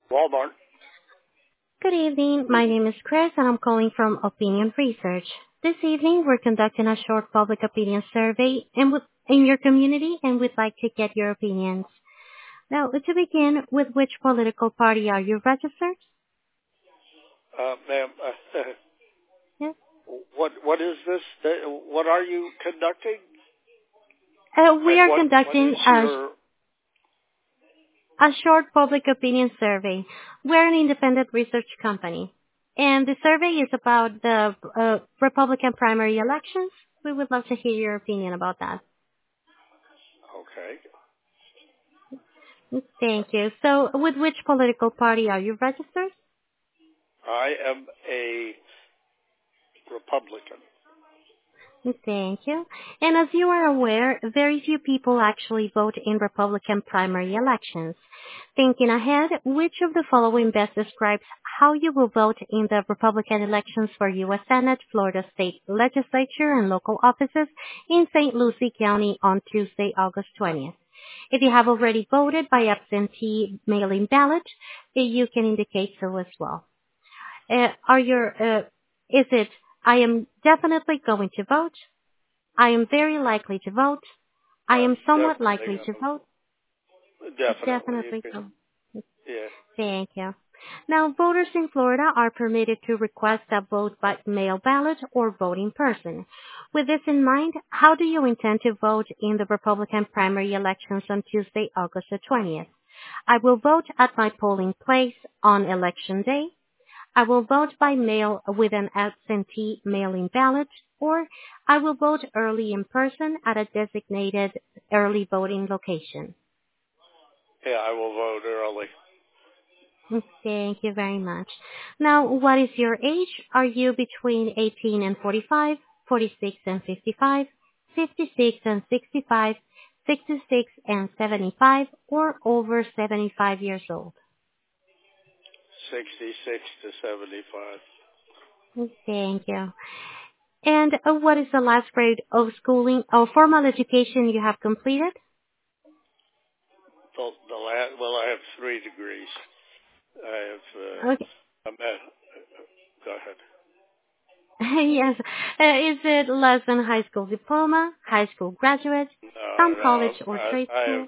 Walmart. Good evening. My name is Chris, and I'm calling from Opinion Research. This evening, we're conducting a short public opinion survey in your community, and we'd like to get your opinions. Now, to begin, with which political party are you registered? Ma'am, Yes. what is this? What are you conducting? We And are what conducting is your... a short public opinion survey. We're an independent research company, and the survey is about the Republican primary elections. We would love to hear your opinion about that. Okay. Thank you. So, with which political party are you registered? I am a Republican. Thank you. And as you are aware, very few people actually vote in Republican primary elections. Thinking ahead, which of the following best describes how you will vote in the Republican elections for U.S. Senate, Florida State Legislature, and local offices in St. Lucie County on Tuesday, August 20th? If you have already voted by absentee mail-in ballot, you can indicate so as well. Is it, I am definitely going to vote, I am very likely to vote, I am somewhat likely to vote? Definitely go. Yeah. Thank you. Now, voters in Florida are permitted to request a vote by mail ballot or vote in person. With this in mind, how do you intend to vote in the Republican primary elections on Tuesday, August the 20th? I will vote at my polling place on Election Day. I will vote by mail with an absentee mail-in ballot, or I will vote early in person at a designated early voting location. Yeah, I will vote early. Thank you very much. Now, what is your age? Are you between 18 and 45, 46 and 55, 56 and 65, 66 and 75, or over 75 years old? 66 to 75. Thank you. And what is the last grade of schooling or formal education you have completed? Well, I have 3 degrees. I have, Okay. Go ahead. Yes. Is it less than high school diploma, high school graduate, some college or trade school?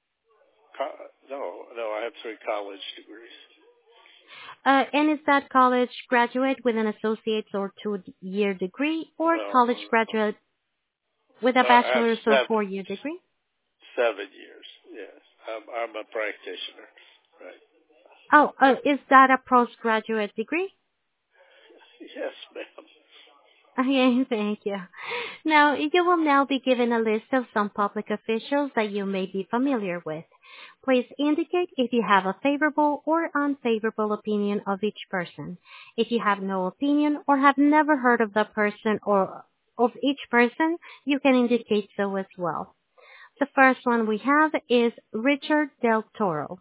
I have 3 college degrees. And is that college graduate with an associate's or 2-year degree, or college graduate with a bachelor's or 4-year degree? 7 years, yes. I'm a practitioner, right. Oh, is that a postgraduate degree? Yes, ma'am. Okay, thank you. Now, you will now be given a list of some public officials that you may be familiar with. Please indicate if you have a favorable or unfavorable opinion of each person. If you have no opinion or have never heard of the person or of each person, you can indicate so as well. The first one we have is Richard Del Toro.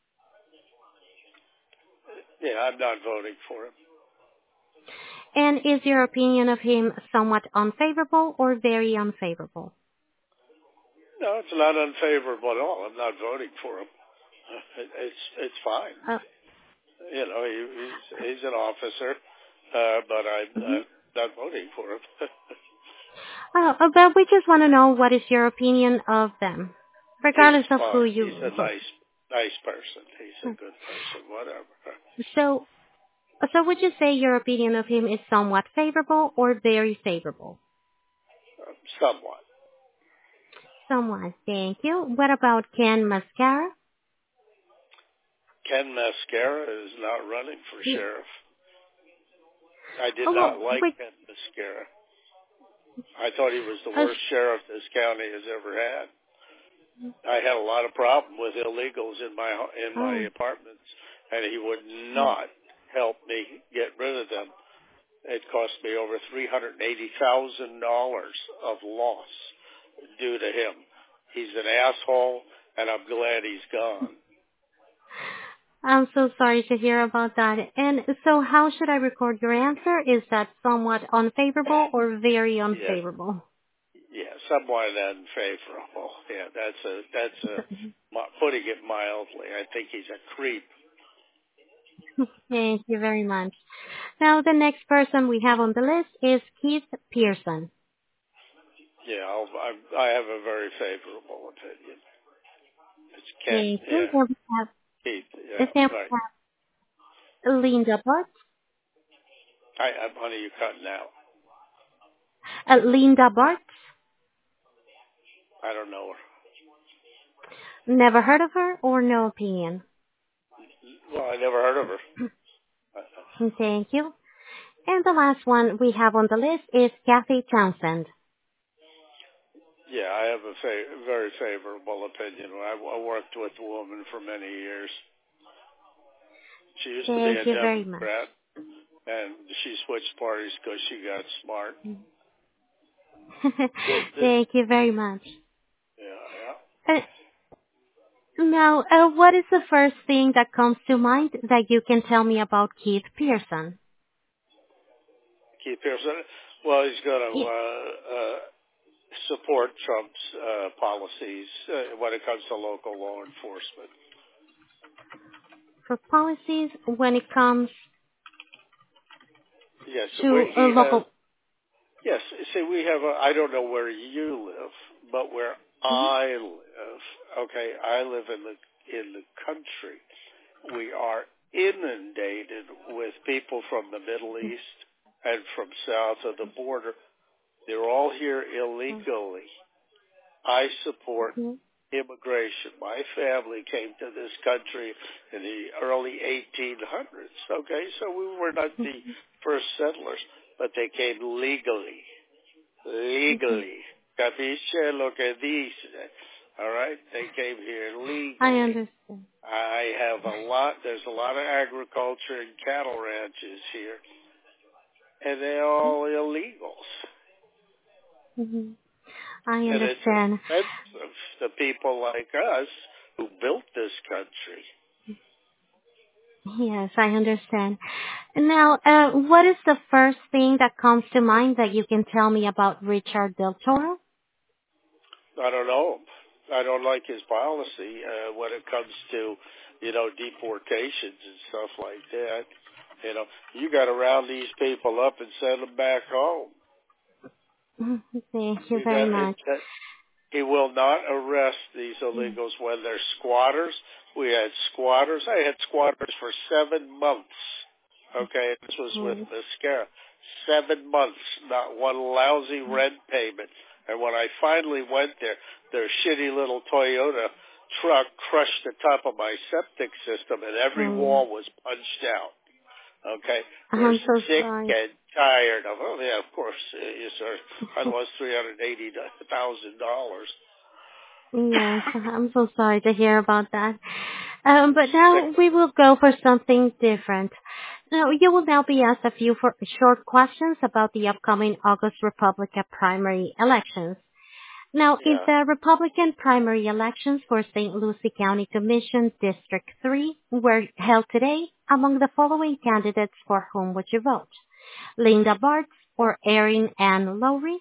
Yeah, I'm not voting for him. And is your opinion of him somewhat unfavorable or very unfavorable? No, it's not unfavorable at all. I'm not voting for him. It's fine. You know, he's an officer, but I'm not voting for him. But we just want to know what is your opinion of them, regardless of who you He's a nice person. He's a good person, whatever. So would you say your opinion of him is somewhat favorable or very favorable? Somewhat. Somewhat, thank you. What about Ken Mascara? Ken Mascara is not running for sheriff. I did not like Ken Mascara. I thought he was the worst sheriff this county has ever had. I had a lot of problem with illegals in my apartments, and he would not help me get rid of them. It cost me over $380,000 of loss due to him. He's an asshole, and I'm glad he's gone. I'm so sorry to hear about that. And so how should I record your answer? Is that somewhat unfavorable or very unfavorable? Yeah, somewhat unfavorable. Yeah, that's putting it mildly. I think he's a creep. Thank you very much. Now, the next person we have on the list is Keith Pearson. Yeah, I have a very favorable opinion. It's Ken. Thank you. Then we have, Keith. then Yeah, we right. have Linda Bartz. Honey, you're cutting out. Linda Bartz. I don't know her. Never heard of her or no opinion? Well, I never heard of her. Thank you. And the last one we have on the list is Kathy Townsend. Yeah, I have a very favorable opinion. I worked with the woman for many years. She used to be a Democrat, and she switched parties because she got smart. Thank you very much. Yeah. Now, what is the first thing that comes to mind that you can tell me about Keith Pearson? Keith Pearson? Well, he's going to support Trump's policies when it comes to local law enforcement. For policies when it comes to local... Yes, see, we have I don't know where you live, but where I live, okay, I live in the country. We are inundated with people from the Middle East and from south of the border. They're all here illegally. I support immigration. My family came to this country in the early 1800s, okay? So we were not the first settlers, but they came legally. Capisce lo que dice? All right? They came here legally. I understand. I have there's a lot of agriculture and cattle ranches here, and they're all illegals. I understand. And it's expensive to people like us who built this country. Yes, I understand. Now, what is the first thing that comes to mind that you can tell me about Richard Del Toro? I don't know. I don't like his policy when it comes to, deportations and stuff like that. You got to round these people up and send them back home. Thank you very much. He will not arrest these illegals when they're squatters. We had squatters. I had squatters for 7 months. Okay, this was with Mascara. 7 months, not one lousy rent payment. And when I finally went there, their shitty little Toyota truck crushed the top of my septic system, and every wall was punched out. Okay, they're sick and tired of. Oh yeah, of course, yes, sir. I lost $380,000. Yes, I'm so sorry to hear about that. But now we will go for something different. Now, you will now be asked a few short questions about the upcoming August Republican primary elections. Now, if the Republican primary elections for St. Lucie County Commission District 3 were held today, among the following candidates, for whom would you vote? Linda Bartz or Erin Ann Lowry?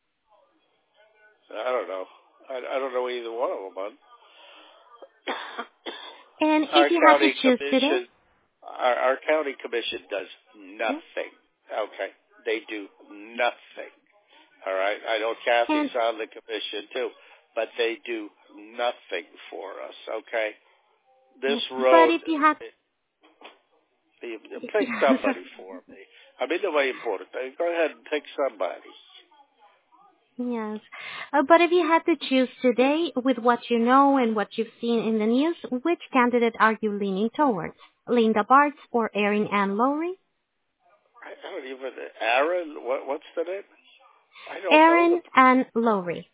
I don't know. I don't know either one of them, bud. And if you had to choose today? Our county commission does nothing. Okay? They do nothing. All right? I know Kathy's on the commission too, but they do nothing for us, okay? This road... But if you had... Pick somebody for me. I mean, no way important. Go ahead and pick somebody. Yes. But if you had to choose today, with what you know and what you've seen in the news, which candidate are you leaning towards? Linda Bartz or Erin Ann Lowry? I don't even... Aaron? What's the name? I don't Erin know Ann Lowry.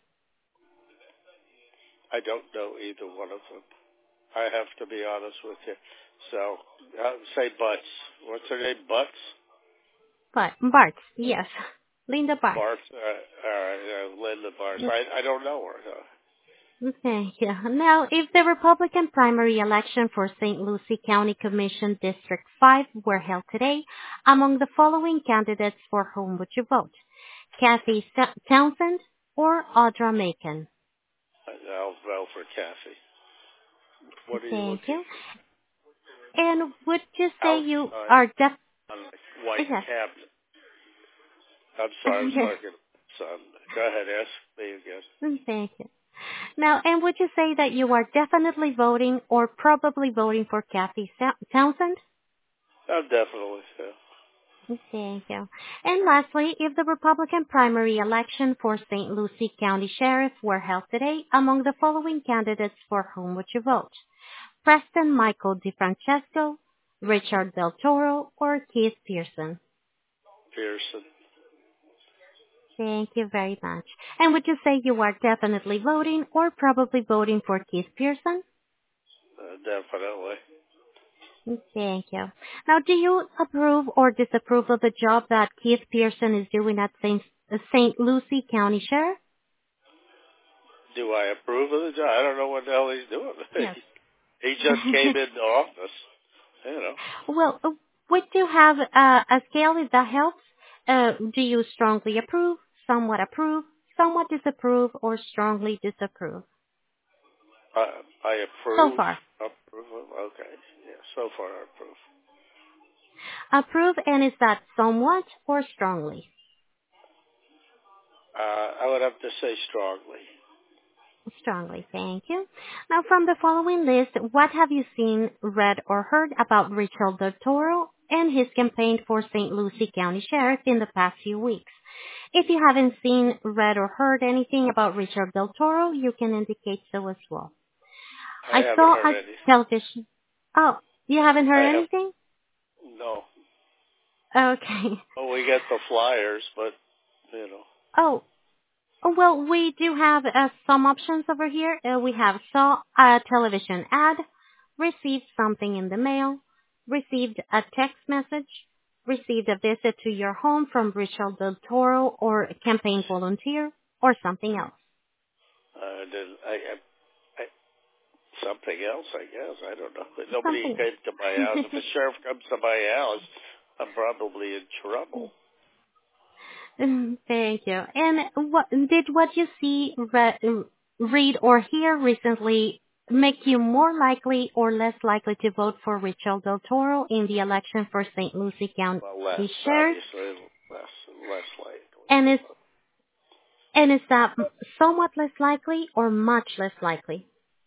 I don't know either one of them. I have to be honest with you. So, say Butts. What's her name? Butts? Bartz, yes. Linda Bartz. Linda Bartz. I don't know her, though. Thank you. Now, if the Republican primary election for St. Lucie County Commission District 5 were held today, among the following candidates, for whom would you vote? Kathy Townsend or Audra Macon? I'll vote for Kathy. What are you looking for? And would you say you are white cabinet. I'm sorry, I was talking son. Go ahead, ask me again. Thank you. Now, and would you say that you are definitely voting or probably voting for Kathy Townsend? Definitely, yeah. Thank you. And lastly, if the Republican primary election for St. Lucie County Sheriff were held today, among the following candidates, for whom would you vote? Preston Michael DeFrancesco, Richard Del Toro, or Keith Pearson? Pearson. Thank you very much. And would you say you are definitely voting or probably voting for Keith Pearson? Definitely. Thank you. Now, do you approve or disapprove of the job that Keith Pearson is doing at St. Lucie County Sheriff? Do I approve of the job? I don't know what the hell he's doing. Yes. He just came into office, you know. Well, would you have a scale if that helps? Do you strongly approve, somewhat disapprove, or strongly disapprove? I approve. So far. Approve. Okay. Yeah, so far I approve. Approve, and is that somewhat or strongly? I would have to say strongly. Strongly, thank you. Now, from the following list, what have you seen, read, or heard about Richard Del Toro and his campaign for St. Lucie County Sheriff in the past few weeks? If you haven't seen, read, or heard anything about Richard Del Toro, you can indicate so as well. I saw on television. Oh, you haven't heard anything? No. Okay. Oh, we get the flyers, but, you know. Oh, well, we do have some options over here. We have saw a television ad, received something in the mail, received a text message, received a visit to your home from Richard Del Toro or a campaign volunteer, or something else. Something else, I guess. I don't know. Nobody came to my house. If a sheriff comes to my house, I'm probably in trouble. Thank you. And what you see, read, or hear recently make you more likely or less likely to vote for Richard Del Toro in the election for St. Lucie County Sheriff? Less likely. And is that somewhat less likely or much less likely?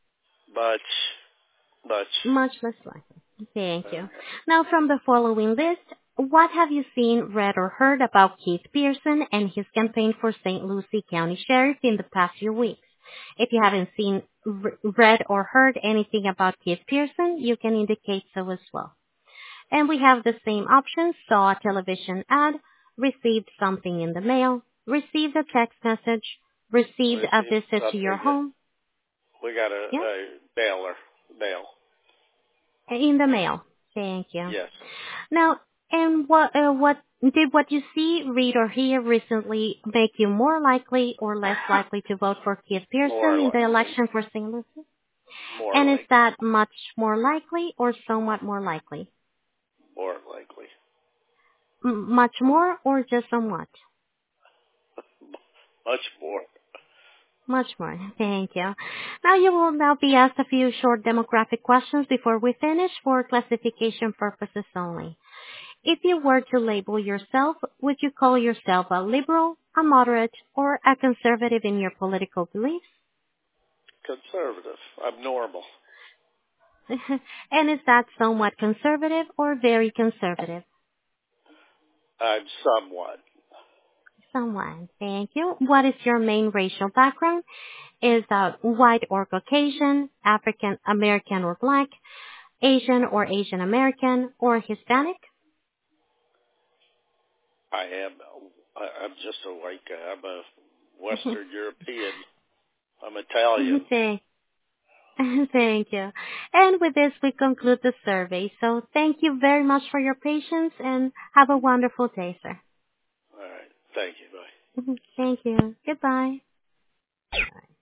Much less likely. Thank you. Now, from the following list, what have you seen, read, or heard about Keith Pearson and his campaign for St. Lucie County Sheriff in the past few weeks? If you haven't seen, read, or heard anything about Keith Pearson, you can indicate so as well. And we have the same options: saw a television ad, received something in the mail, received a text message, received a visit to your home. We got a mail. In the mail. Thank you. Yes. Now, and what you see, read, or hear recently make you more likely or less likely to vote for Keith Pearson in the election for St. Lucie? And is that much more likely or somewhat more likely? More likely. Much more or just somewhat? Much more. Much more. Thank you. Now you will now be asked a few short demographic questions before we finish for classification purposes only. If you were to label yourself, would you call yourself a liberal, a moderate, or a conservative in your political beliefs? Conservative. I'm normal. And is that somewhat conservative or very conservative? I'm somewhat. Somewhat. Thank you. What is your main racial background? Is that white or Caucasian, African American or Black, Asian or Asian American, or Hispanic? I'm just a white guy. I'm a Western European. I'm Italian. Thank you. And with this, we conclude the survey. So thank you very much for your patience and have a wonderful day, sir. All right. Thank you. Bye. Thank you. Goodbye.